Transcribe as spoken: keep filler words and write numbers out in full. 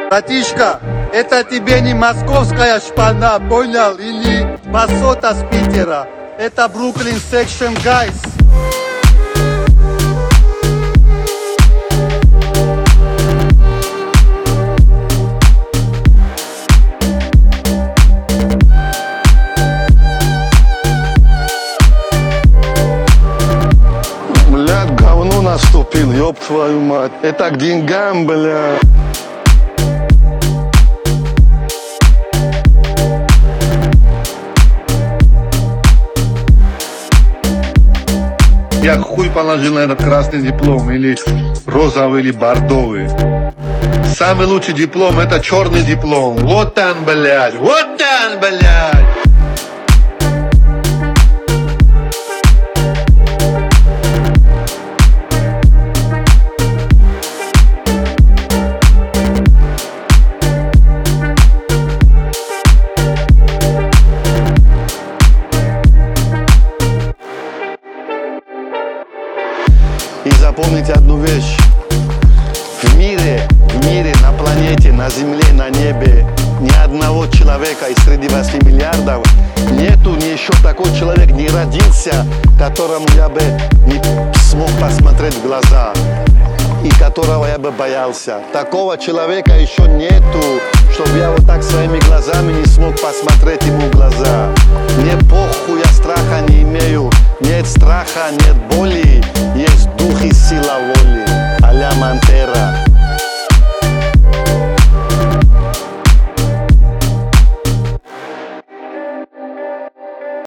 Братишка, это тебе не московская шпана, понял? Или басота с Питера. Это Бруклин Секшн Гайс. Блядь, говно наступил, ёб твою мать. Это к деньгам, бля. Я хуй положил на этот красный диплом, или розовый, или бордовый. Самый лучший диплом — это черный диплом. Вот он, блядь, вот он, блядь. И запомните одну вещь. В мире, в мире, на планете, на Земле, на небе ни одного человека из среди восьми миллиардов нету, ни еще такой человек не родился, которому я бы не смог посмотреть в глаза и которого я бы боялся. Такого человека еще нету, чтобы я вот так своими глазами не смог посмотреть ему в глаза. Мне похуй, я страха не имею. Нет страха, нет боли, есть дух и сила воли.